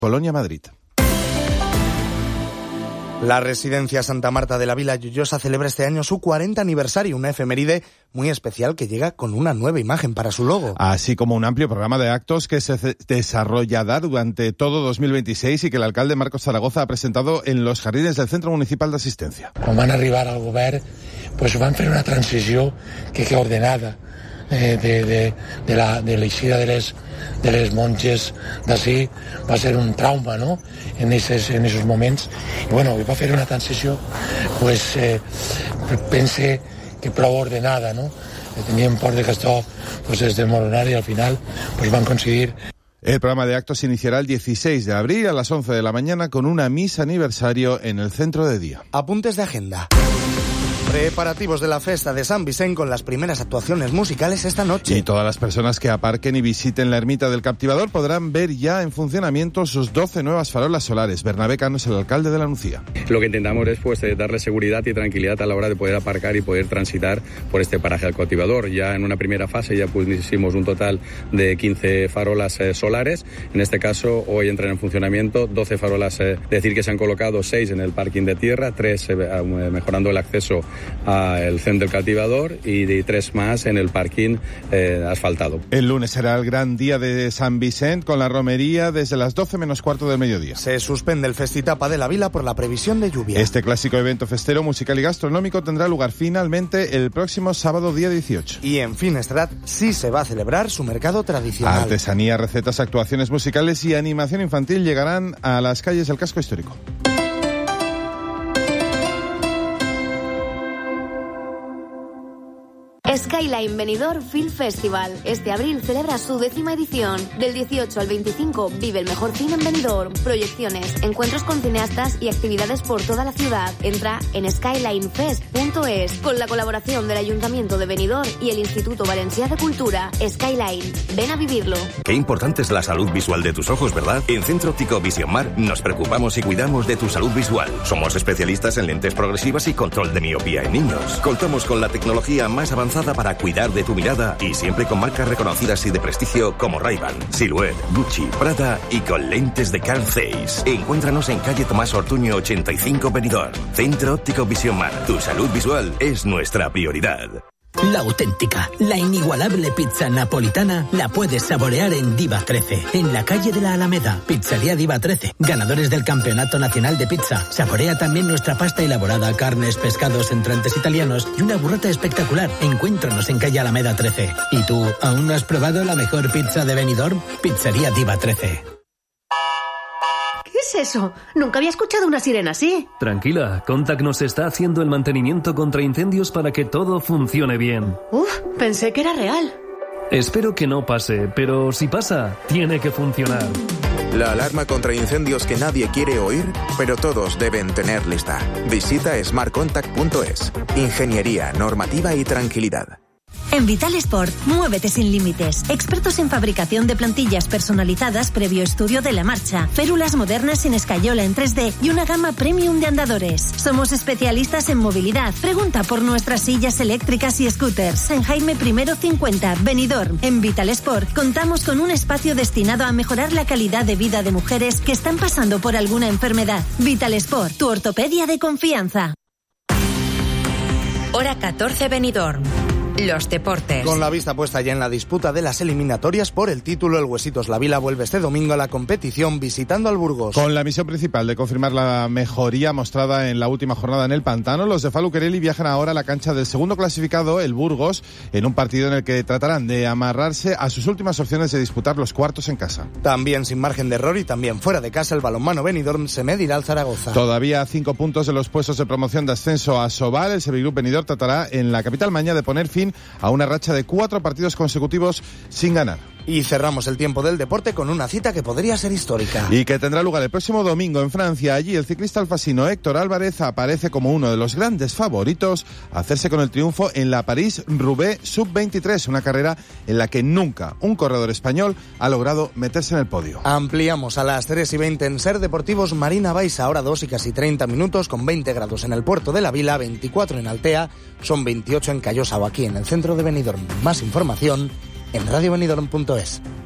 Polonia, Madrid. La residencia Santa Marta de la Vila Lloyosa celebra este año su 40 aniversario, una efeméride muy especial que llega con una nueva imagen para su logo. Así como un amplio programa de actos que se desarrollará durante todo 2026 y que el alcalde Marcos Zaragoza ha presentado en los jardines del Centro Municipal de Asistencia. Quan van arribar al govern, pues van fer una transició que queda ordenada de l'eixida de les monges d'ací. Va ser un trauma, no?, en esos moments. I bueno, va fer una transició, pues pense que prou ordenada, no? Teníem por de que esto pues es desmoronara y al final pues van conseguir. El programa de actos iniciará el 16 de abril a las 11 de la mañana con una misa aniversario en el centro de día. Apuntes de agenda. Preparativos de la Festa de Sant Vicent con las primeras actuaciones musicales esta noche. Y todas las personas que aparquen y visiten la ermita del Captivador podrán ver ya en funcionamiento sus 12 nuevas farolas solares. Bernabé Cano es el alcalde de La Nucía. Lo que intentamos es darle seguridad y tranquilidad a la hora de poder aparcar y poder transitar por este paraje del Captivador. Ya en una primera fase ya pusimos un total de 15 farolas solares. En este caso hoy entran en funcionamiento 12 farolas, decir que se han colocado 6 en el parking de tierra, 3 mejorando el acceso al centro del Captivador y 3 más en el parking asfaltado. El lunes será el gran día de Sant Vicent con la romería desde las 12 menos cuarto del mediodía. Se suspende el Festitapa de la Vila por la previsión de lluvia. Este clásico evento festero, musical y gastronómico tendrá lugar finalmente el próximo sábado día 18. Y en Finestrat sí se va a celebrar su mercado tradicional. Artesanía, recetas, actuaciones musicales y animación infantil llegarán a las calles del casco histórico. Skyline Benidorm Film Festival. Este abril celebra su 10ª edición. Del 18 al 25 vive el mejor cine en Benidorm. Proyecciones, encuentros con cineastas y actividades por toda la ciudad. Entra en skylinefest.es con la colaboración del Ayuntamiento de Benidorm y el Instituto Valencià de Cultura. Skyline, ven a vivirlo. Qué importante es la salud visual de tus ojos, ¿verdad? En Centro Óptico Vision Mar nos preocupamos y cuidamos de tu salud visual. Somos especialistas en lentes progresivas y control de miopía en niños. Contamos con la tecnología más avanzada para cuidar de tu mirada y siempre con marcas reconocidas y de prestigio como Ray-Ban, Silhouette, Gucci, Prada y con lentes de Carl Zeiss. Encuéntranos en calle Tomás Ortuño 85 Benidorm. Centro Óptico Vision Mar. Tu salud visual es nuestra prioridad. La auténtica, la inigualable pizza napolitana la puedes saborear en Diva 13, en la calle de la Alameda. Pizzería Diva 13, ganadores del Campeonato Nacional de Pizza. Saborea también nuestra pasta elaborada, carnes, pescados, entrantes italianos y una burrata espectacular. Encuéntranos en calle Alameda 13. ¿Y tú, aún no has probado la mejor pizza de Benidorm? Pizzería Diva 13. ¿Qué es eso? Nunca había escuchado una sirena así. Tranquila, Contact nos está haciendo el mantenimiento contra incendios para que todo funcione bien. Pensé que era real. Espero que no pase, pero si pasa, tiene que funcionar. La alarma contra incendios que nadie quiere oír, pero todos deben tener lista. Visita smartcontact.es. Ingeniería, normativa y tranquilidad. En Vital Sport, muévete sin límites. Expertos en fabricación de plantillas personalizadas previo estudio de la marcha, férulas modernas sin escayola en 3D y una gama premium de andadores. Somos especialistas en movilidad. Pregunta por nuestras sillas eléctricas y scooters. En Jaime I 50, Benidorm. En Vital Sport contamos con un espacio destinado a mejorar la calidad de vida de mujeres que están pasando por alguna enfermedad. Vital Sport, tu ortopedia de confianza. Hora 14 Benidorm. Los deportes. Con la vista puesta ya en la disputa de las eliminatorias por el título, el Huesitos La Vila vuelve este domingo a la competición visitando al Burgos. Con la misión principal de confirmar la mejoría mostrada en la última jornada en el Pantano, los de Falu Quereli viajan ahora a la cancha del segundo clasificado, el Burgos, en un partido en el que tratarán de amarrarse a sus últimas opciones de disputar los cuartos en casa. También sin margen de error y también fuera de casa, el balonmano Benidorm se medirá al Zaragoza. Todavía a 5 puntos de los puestos de promoción de ascenso a Sobal, el Sevilla Club Benidorm tratará en la capital mañana de poner fin a una racha de 4 partidos consecutivos sin ganar. Y cerramos el tiempo del deporte con una cita que podría ser histórica. Y que tendrá lugar el próximo domingo en Francia. Allí el ciclista alfasino Héctor Álvarez aparece como uno de los grandes favoritos a hacerse con el triunfo en la París-Roubaix Sub-23, una carrera en la que nunca un corredor español ha logrado meterse en el podio. Ampliamos a las 3:20 en Ser Deportivos Marina Baixa, ahora 2 y casi 30 minutos, con 20 grados en el puerto de la Vila, 24 en Altea, son 28 en Callosa o aquí en el centro de Benidorm. Más información en radiobenidorm.es.